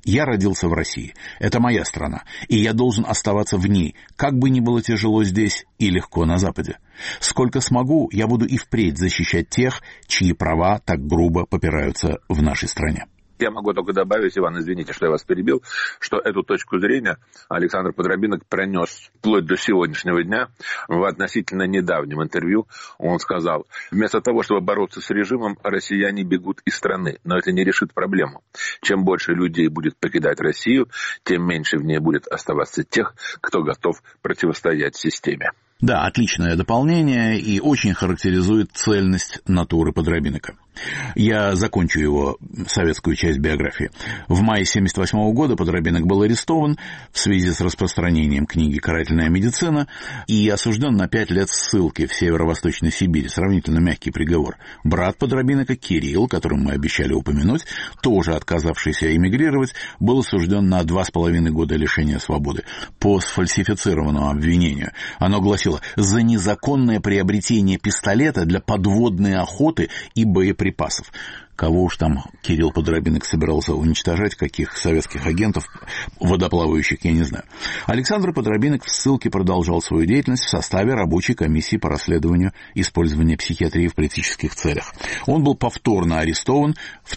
Я родился в России. Это моя страна, и я должен оставаться в ней, как бы ни было тяжело здесь и легко на Западе. Сколько смогу, я буду и впредь защищать тех, чьи права так грубо попираются в нашей стране. Я могу только добавить, Иван, извините, что я вас перебил, что эту точку зрения Александр Подробинок пронес вплоть до сегодняшнего дня. В относительно недавнем интервью он сказал: вместо того, чтобы бороться с режимом, россияне бегут из страны, но это не решит проблему. Чем больше людей будет покидать Россию, тем меньше в ней будет оставаться тех, кто готов противостоять системе. Да, отличное дополнение и очень характеризует цельность натуры Подробинка. Я закончу его советскую часть биографии. В мае 1978 года Подробинок был арестован в связи с распространением книги «Карательная медицина» и осужден на 5 лет ссылки в Северо-Восточной Сибири. Сравнительно мягкий приговор. Брат Подробинка, Кирилл, которому мы обещали упомянуть, тоже отказавшийся эмигрировать, был осужден на 2,5 года лишения свободы по сфальсифицированному обвинению. Оно гласило: за незаконное приобретение пистолета для подводной охоты и боеприпасов. Кого уж там Кирилл Подробинок собирался уничтожать, каких советских агентов водоплавающих, я не знаю. Александр Подробинок в ссылке продолжал свою деятельность в составе рабочей комиссии по расследованию использования психиатрии в политических целях. Он был повторно арестован в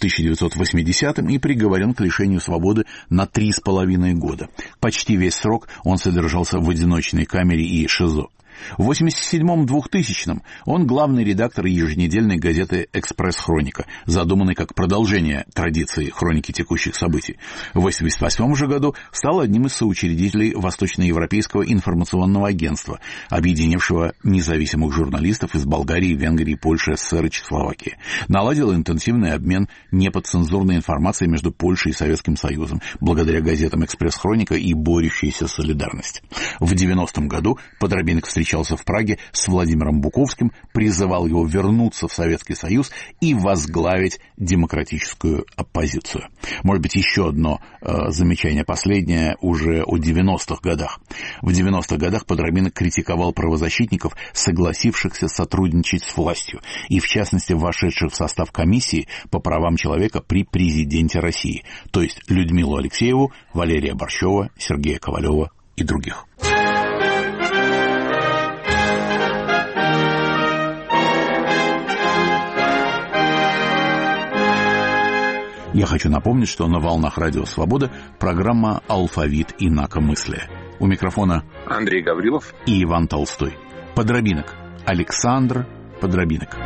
1980-м и приговорен к лишению свободы на 3,5 года. Почти весь срок он содержался в одиночной камере и ШИЗО. В 1987-2000 он главный редактор еженедельной газеты «Экспресс-хроника», задуманной как продолжение традиции хроники текущих событий. В 1988 же году стал одним из соучредителей Восточноевропейского информационного агентства, объединившего независимых журналистов из Болгарии, Венгрии, Польши, СССР и Чехословакии. Наладил интенсивный обмен неподцензурной информацией между Польшей и Советским Союзом, благодаря газетам «Экспресс-хроника» и «Борющаяся солидарность». В 90-м году Подробинок встречался в Праге с Владимиром Буковским, призывал его вернуться в Советский Союз и возглавить демократическую оппозицию. Может быть, еще одно замечание, последнее, уже о 90-х годах. В 90-х годах Подробинок критиковал правозащитников, согласившихся сотрудничать с властью, и, в частности, вошедших в состав комиссии по правам человека при президенте России, то есть Людмилу Алексееву, Валерия Борщева, Сергея Ковалева и других. Я хочу напомнить, что на волнах Радио Свобода программа «Алфавит инакомыслия». У микрофона Андрей Гаврилов и Иван Толстой. Подробинок. Александр Подробинок.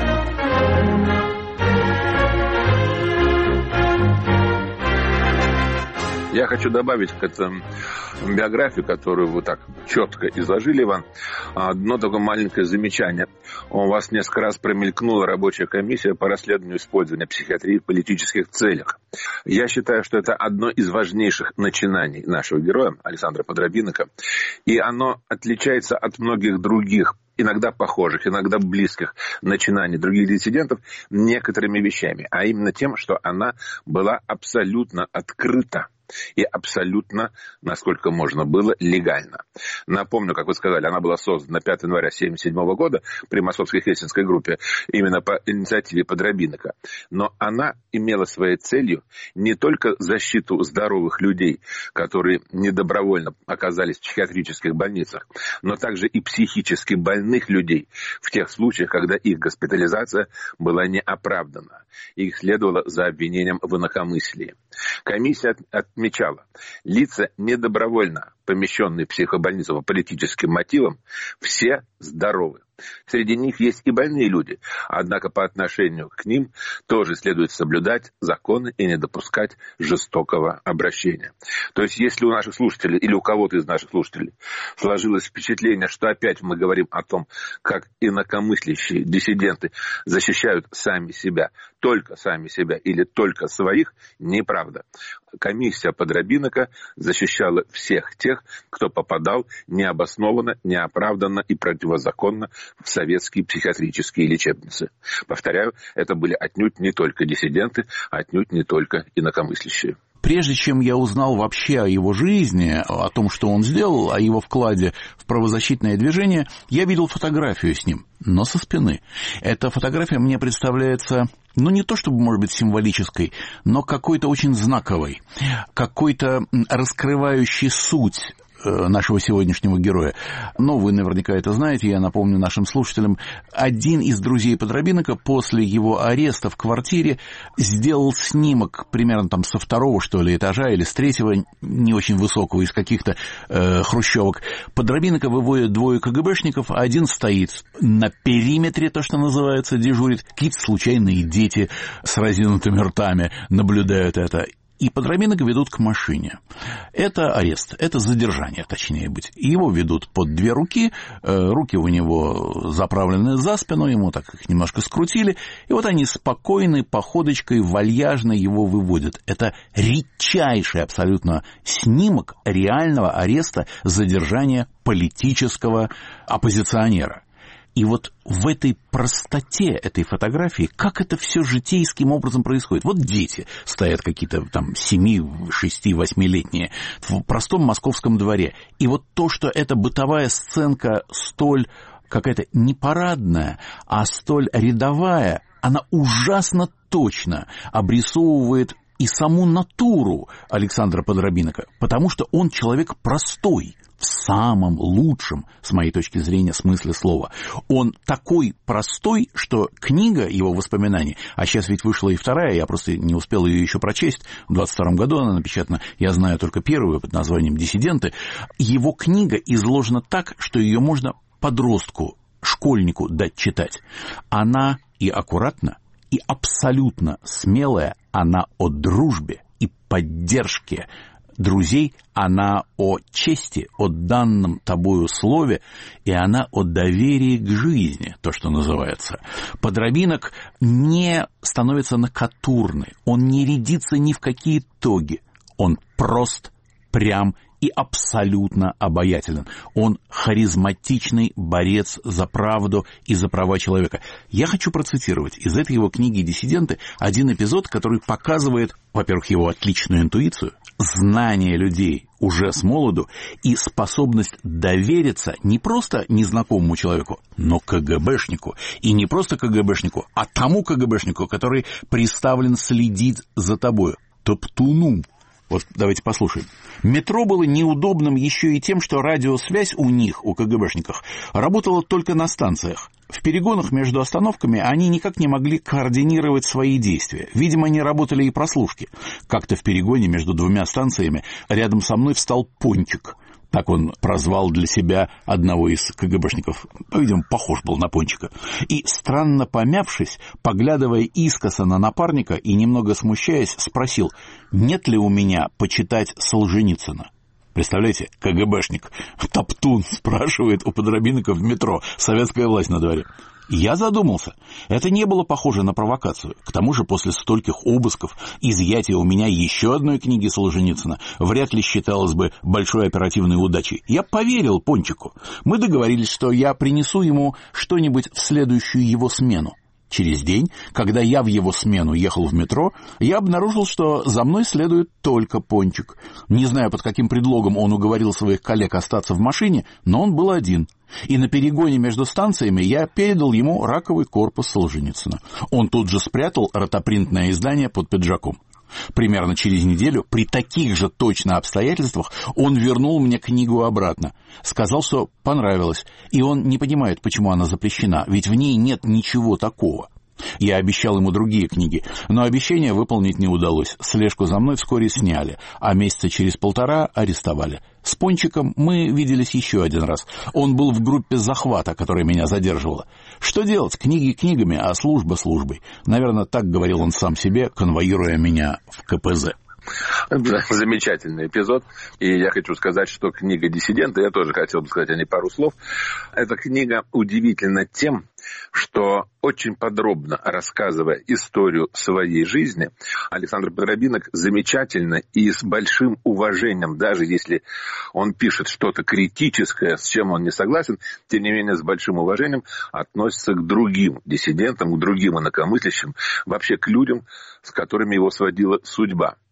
Я хочу добавить к этому биографию, которую вы так четко изложили, Иван, одно такое маленькое замечание. У вас несколько раз промелькнула рабочая комиссия по расследованию использования психиатрии в политических целях. Я считаю, что это одно из важнейших начинаний нашего героя, Александра Подробинка, и оно отличается от многих других, иногда похожих, иногда близких начинаний других диссидентов некоторыми вещами, а именно тем, что она была абсолютно открыта и абсолютно, насколько можно было, легально. Напомню, как вы сказали, она была создана 5 января 1977 года при Московской Хельсинской группе именно по инициативе Подробинка. Но она имела своей целью не только защиту здоровых людей, которые недобровольно оказались в психиатрических больницах, но также и психически больных людей в тех случаях, когда их госпитализация была неоправдана. Их следовало за обвинением в инакомыслии. Комиссия отмечала, лица, недобровольно помещенные в психобольницу по политическим мотивам, все здоровы. Среди них есть и больные люди, однако по отношению к ним тоже следует соблюдать законы и не допускать жестокого обращения. То есть, если у наших слушателей или у кого-то из наших слушателей сложилось впечатление, что опять мы говорим о том, как инакомыслящие диссиденты защищают сами себя или только своих, неправда. Комиссия Подробинка защищала всех тех, кто попадал необоснованно, неоправданно и противозаконно в советские психиатрические лечебницы. Повторяю, это были отнюдь не только диссиденты, отнюдь не только инакомыслящие. Прежде чем я узнал вообще о его жизни, о том, что он сделал, о его вкладе в правозащитное движение, я видел фотографию с ним, но со спины. Эта фотография мне представляется, не то чтобы, может быть, символической, но какой-то очень знаковой, какой-то раскрывающей суть нашего сегодняшнего героя. Но вы наверняка это знаете, я напомню нашим слушателям. Один из друзей Подробинника после его ареста в квартире сделал снимок примерно там со 2-го, что ли, этажа или с 3-го, не очень высокого, из каких-то хрущевок. Подробинника выводят 2 КГБшников, а один стоит на периметре, то, что называется, дежурит. Какие-то случайные дети с разинутыми ртами наблюдают это. И Подробинника ведут к машине. Это арест, это задержание, точнее быть. Его ведут под 2 руки, руки у него заправлены за спину, ему так их немножко скрутили, и вот они спокойной походочкой вальяжно его выводят. Это редчайший абсолютно снимок реального ареста, задержания политического оппозиционера. И вот в этой простоте этой фотографии, как это все житейским образом происходит. Вот дети стоят какие-то там 7, 6, 8-летние в простом московском дворе. И вот то, что эта бытовая сценка столь какая-то не парадная, а столь рядовая, она ужасно точно обрисовывает и саму натуру Александра Подробинника, потому что он человек простой, в самом лучшем, с моей точки зрения, смысле слова. Он такой простой, что книга его воспоминаний, а сейчас ведь вышла и 2-я, я просто не успел ее еще прочесть, в 22-м году она напечатана, я знаю только 1-ю под названием «Диссиденты», его книга изложена так, что ее можно подростку, школьнику дать читать. Она и аккуратна, и абсолютно смелая, она о дружбе и поддержке друзей, она о чести, о данном тобою слове, и она о доверии к жизни, то, что называется. Подробинок не становится накатурный, он не рядится ни в какие тоги, он прост, прям и абсолютно обаятелен. Он харизматичный борец за правду и за права человека. Я хочу процитировать из этой его книги «Диссиденты» один эпизод, который показывает, во-первых, его отличную интуицию, знание людей уже с молоду и способность довериться не просто незнакомому человеку, но КГБшнику. И не просто КГБшнику, а тому КГБшнику, который приставлен следить за тобою. Топтуну. Вот давайте послушаем. Метро было неудобным еще и тем, что радиосвязь у них, у КГБшников, работала только на станциях. В перегонах между остановками они никак не могли координировать свои действия. Видимо, не работали и прослушки. Как-то в перегоне между 2 станциями рядом со мной встал Пончик. Так он прозвал для себя одного из КГБшников. Видимо, похож был на Пончика. И, странно помявшись, поглядывая искоса на напарника и немного смущаясь, спросил, нет ли у меня почитать Солженицына. Представляете, КГБшник, топтун, спрашивает у Подробинника в метро, советская власть на дворе. Я задумался. Это не было похоже на провокацию. К тому же после стольких обысков изъятие у меня еще одной книги Солженицына вряд ли считалось бы большой оперативной удачей. Я поверил Пончику. Мы договорились, что я принесу ему что-нибудь в следующую его смену. Через день, когда я в его смену ехал в метро, я обнаружил, что за мной следует только Пончик. Не знаю, под каким предлогом он уговорил своих коллег остаться в машине, но он был один. И на перегоне между станциями я передал ему раковый корпус Солженицына. Он тут же спрятал ротопринтное издание под пиджаком. Примерно через неделю, при таких же точно обстоятельствах, он вернул мне книгу обратно. Сказал, что понравилось, и он не понимает, почему она запрещена, ведь в ней нет ничего такого. Я обещал ему другие книги, но обещание выполнить не удалось. Слежку за мной вскоре сняли, а месяца через 1,5 арестовали. С Пончиком мы виделись еще один раз. Он был в группе захвата, которая меня задерживала. Что делать? Книги книгами, а служба службой. Наверное, так говорил он сам себе, конвоируя меня в КПЗ. Замечательный эпизод. И я хочу сказать, что книга «Диссиденты», я тоже хотел бы сказать о ней пару слов. Эта книга удивительна тем, что очень подробно рассказывая историю своей жизни, Александр Подробинок замечательно и с большим уважением, даже если он пишет что-то критическое, с чем он не согласен, тем не менее с большим уважением относится к другим диссидентам, к другим инакомыслящим, вообще к людям, с которыми его сводила судьба.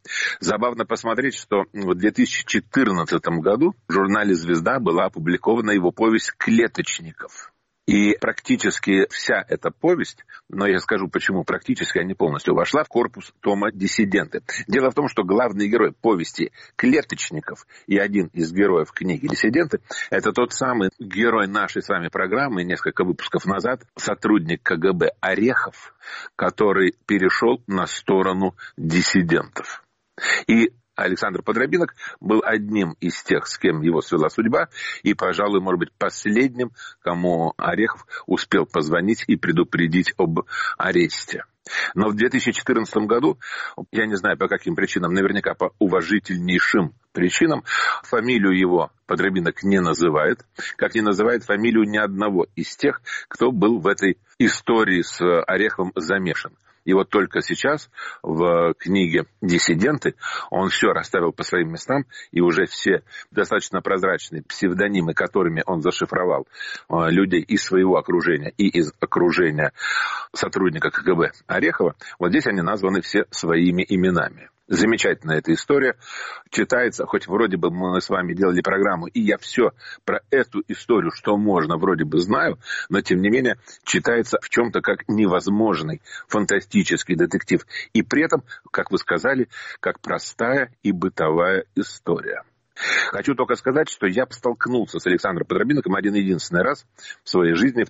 Забавно посмотреть, что в 2014 году в журнале «Звезда» была опубликована его повесть «Клеточников». И практически вся эта повесть, но я скажу почему практически, а не полностью, вошла в корпус тома «Диссиденты». Дело в том, что главный герой повести «Клеточников» и один из героев книги «Диссиденты» — это тот самый герой нашей с вами программы несколько выпусков назад, сотрудник КГБ Орехов, который перешел на сторону диссидентов. И Александр Подробинок был одним из тех, с кем его свела судьба, и, пожалуй, может быть, последним, кому Орехов успел позвонить и предупредить об аресте. Но в 2014 году, я не знаю по каким причинам, наверняка по уважительнейшим причинам, фамилию его Подробинок не называет, как не называет фамилию ни одного из тех, кто был в этой истории с Ореховым замешан. И вот только сейчас в книге «Диссиденты» он все расставил по своим местам, и уже все достаточно прозрачные псевдонимы, которыми он зашифровал людей из своего окружения и из окружения сотрудника КГБ Орехова, вот здесь они названы все своими именами. Замечательная эта история. Читается, хоть вроде бы мы с вами делали программу, и я все про эту историю, что можно, вроде бы знаю, но тем не менее читается в чем-то как невозможный фантастический детектив. И при этом, как вы сказали, как простая и бытовая история. Хочу только сказать, что я столкнулся с Александром Подробиноком один-единственный раз в своей жизни в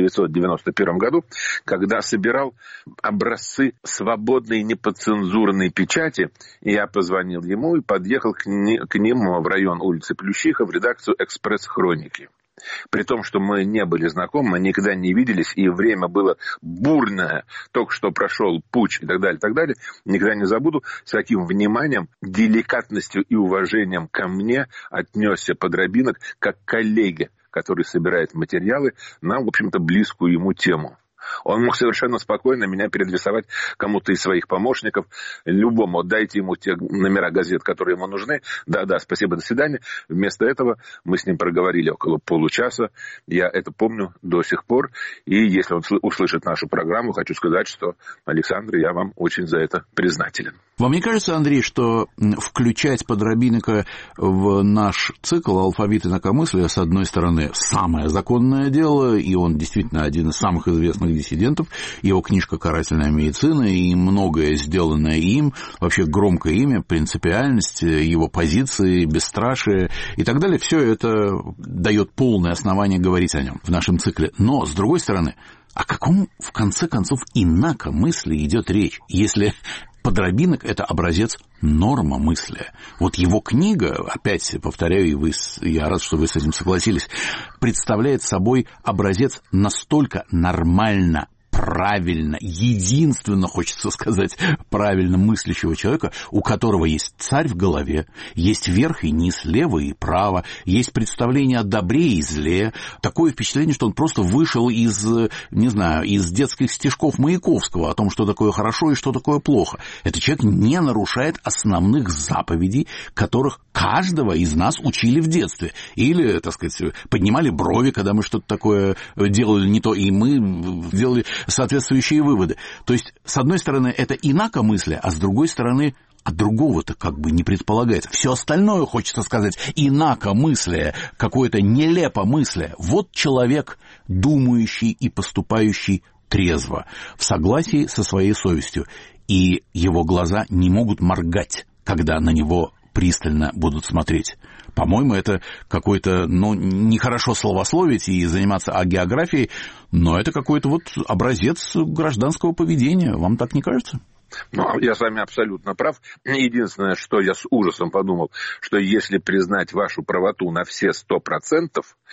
1991 году, когда собирал образцы свободной неподцензурной печати. Я позвонил ему и подъехал к ним в район улицы Плющиха в редакцию «Экспресс-хроники». При том, что мы не были знакомы, мы никогда не виделись, и время было бурное, только что прошел путч и так далее, никогда не забуду, с каким вниманием, деликатностью и уважением ко мне отнесся Подробинок как к коллеге, который собирает материалы на, в общем-то, близкую ему тему. Он мог совершенно спокойно меня переадресовать кому-то из своих помощников, любому, дайте ему те номера газет, которые ему нужны. Да, спасибо, до свидания. Вместо этого мы с ним проговорили около получаса. Я это помню до сих пор. И если он услышит нашу программу, хочу сказать, что, Александр, я вам очень за это признателен. Вам не кажется, Андрей, что включать Подробинника в наш цикл «Алфавит инакомыслия», с одной стороны, самое законное дело, и он действительно один из самых известных диссидентов, его книжка «Карательная медицина» и многое сделанное им, вообще громкое имя, принципиальность, его позиции, бесстрашие и так далее, все это дает полное основание говорить о нем в нашем цикле. Но, с другой стороны, о каком, в конце концов, инакомыслии идет речь, если Подробинок — это образец нормомыслия. Вот его книга, опять повторяю, и я рад, что вы с этим согласились, представляет собой образец настолько нормально, правильно, единственно, хочется сказать, правильно мыслящего человека, у которого есть царь в голове, есть верх и низ, лево и право, есть представление о добре и зле. Такое впечатление, что он просто вышел из, не знаю, из детских стишков Маяковского о том, что такое хорошо и что такое плохо. Этот человек не нарушает основных заповедей, которых каждого из нас учили в детстве. Или, так сказать, поднимали брови, когда мы что-то такое делали не то, и мы делали соответствующие выводы. То есть, с одной стороны, это инакомыслие, а с другой стороны, другого-то как бы не предполагается. Все остальное, хочется сказать, инакомыслие, какое-то нелепомыслие. Вот человек, думающий и поступающий трезво, в согласии со своей совестью. И его глаза не могут моргать, когда на него пристально будут смотреть. По-моему, это какой-то, нехорошо словословить и заниматься географией, но это какой-то вот образец гражданского поведения. Вам так не кажется? Я с вами абсолютно прав. Единственное, что я с ужасом подумал, что если признать вашу правоту на все 100%,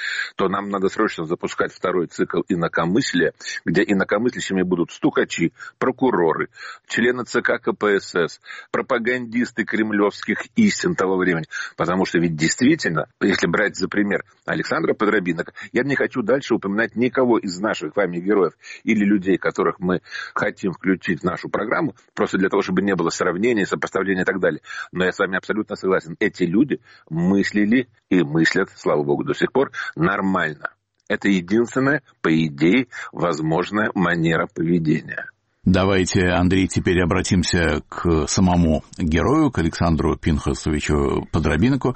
то нам надо срочно запускать второй цикл инакомыслия, где инакомыслящими будут стукачи, прокуроры, члены ЦК КПСС, пропагандисты кремлевских истин того времени. Потому что ведь действительно, если брать за пример Александра Подробинка, я не хочу дальше упоминать никого из наших вами героев или людей, которых мы хотим включить в нашу программу, просто для того, чтобы не было сравнения, сопоставления и так далее. Но я с вами абсолютно согласен. Эти люди мыслили и мыслят, слава богу, до сих пор нормально. Это единственная, по идее, возможная манера поведения. Давайте, Андрей, теперь обратимся к самому герою, к Александру Пинхасовичу Подробиннику.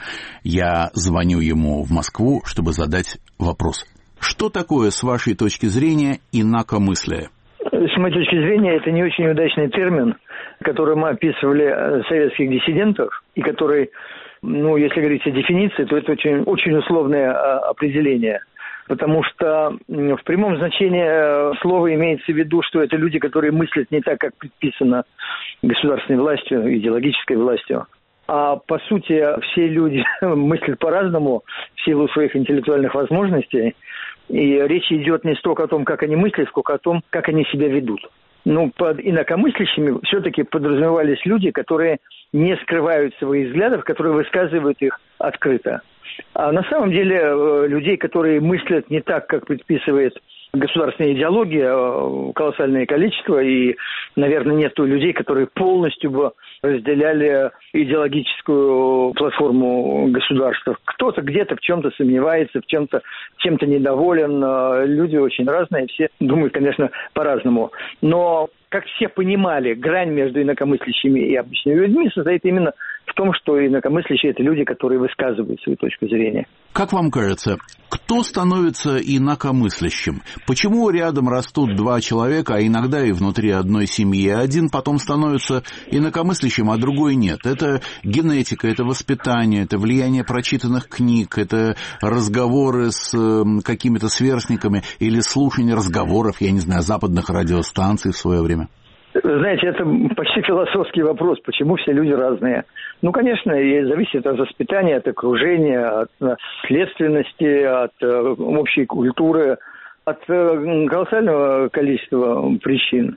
Я звоню ему в Москву, чтобы задать вопрос. Что такое, с вашей точки зрения, инакомыслие? С моей точки зрения, это не очень удачный термин, который мы описывали советских диссидентов, и который, если говорить о дефиниции, то это очень, очень условное определение. Потому что в прямом значении слова имеется в виду, что это люди, которые мыслят не так, как предписано государственной властью, идеологической властью. А по сути все люди мыслят по-разному в силу своих интеллектуальных возможностей. И речь идет не столько о том, как они мыслят, сколько о том, как они себя ведут. Под инакомыслящими все-таки подразумевались люди, которые не скрывают своих взглядов, которые высказывают их открыто. А на самом деле людей, которые мыслят не так, как предписывает государственная идеология, колоссальное количество, и, наверное, нет людей, которые полностью бы разделяли идеологическую платформу государства. Кто-то где-то в чем-то сомневается, в чем-то чем-то недоволен. Люди очень разные, все думают, конечно, по-разному. Но, как все понимали, грань между инакомыслящими и обычными людьми состоит именно в том, что инакомыслящие – это люди, которые высказывают свою точку зрения. Как вам кажется, кто становится инакомыслящим? Почему рядом растут два человека, а иногда и внутри одной семьи? Один потом становится инакомыслящим, а другой нет. Это генетика, это воспитание, это влияние прочитанных книг, это разговоры с какими-то сверстниками или слушание разговоров, я не знаю, западных радиостанций в свое время. Знаете, это почти философский вопрос, почему все люди разные. Конечно, и зависит от воспитания, от окружения, от наследственности, от общей культуры, от колоссального количества причин.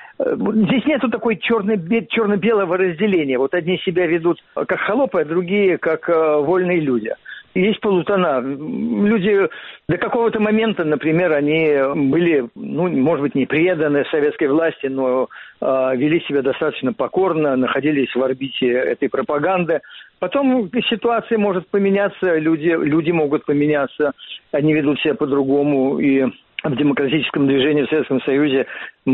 Здесь нету такой черно-белого разделения. Одни себя ведут как холопы, а другие как вольные люди. Есть полутона. Люди до какого-то момента, например, они были, может быть, не преданы советской власти, но вели себя достаточно покорно, находились в орбите этой пропаганды. Потом ситуация может поменяться, люди могут поменяться, они ведут себя по-другому, и в демократическом движении в Советском Союзе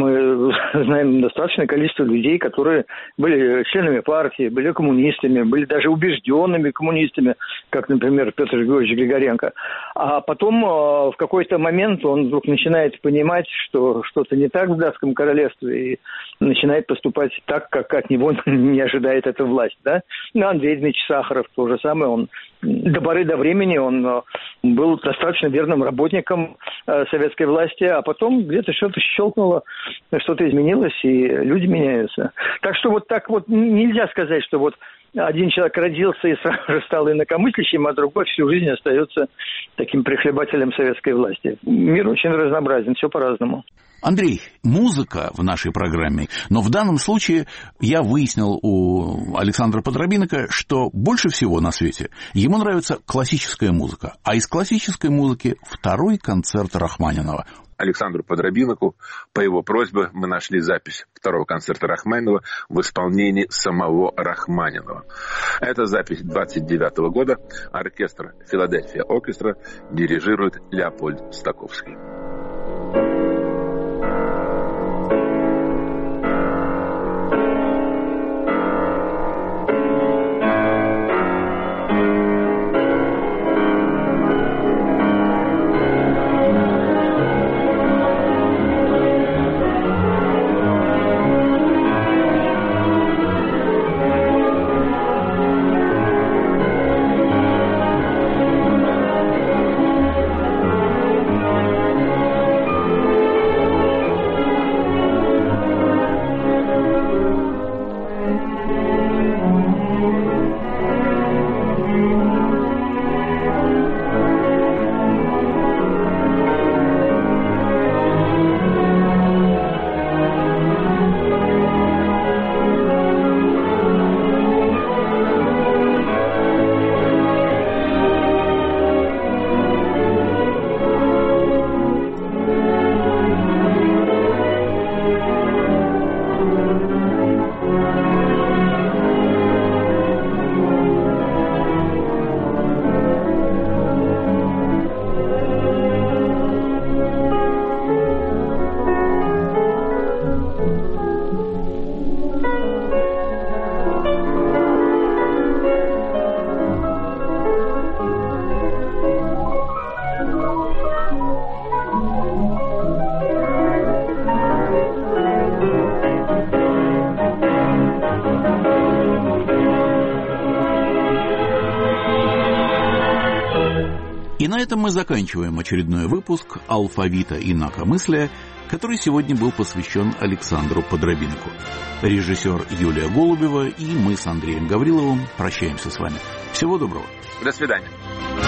мы знаем достаточное количество людей, которые были членами партии, были коммунистами, были даже убежденными коммунистами, как, например, Петр Григорьевич Григоренко. А потом в какой-то момент он вдруг начинает понимать, что что-то не так в датском королевстве, и начинает поступать так, как от него не ожидает эта власть. Да? Андрей Дмитриевич Сахаров то же самое. Он до поры до времени он был достаточно верным работником советской власти, а потом где-то что-то щелкнуло, что-то изменилось, и люди меняются. Так что так нельзя сказать, что один человек родился и сразу же стал инакомыслящим, а другой всю жизнь остается таким прихлебателем советской власти. Мир очень разнообразен, все по-разному. Андрей, музыка в нашей программе, но в данном случае я выяснил у Александра Подробинника, что больше всего на свете ему нравится классическая музыка, а из классической музыки второй концерт Рахманинова. Александру Подробиннику, по его просьбе, мы нашли запись второго концерта Рахманинова в исполнении самого Рахманинова. Это запись 1929 года. Оркестр «Филадельфия Оркестра» дирижирует Леопольд Стаковский. И на этом мы заканчиваем очередной выпуск «Алфавита инакомыслия», который сегодня был посвящен Александру Подробинку. Режиссер Юлия Голубева и мы с Андреем Гавриловым прощаемся с вами. Всего доброго. До свидания.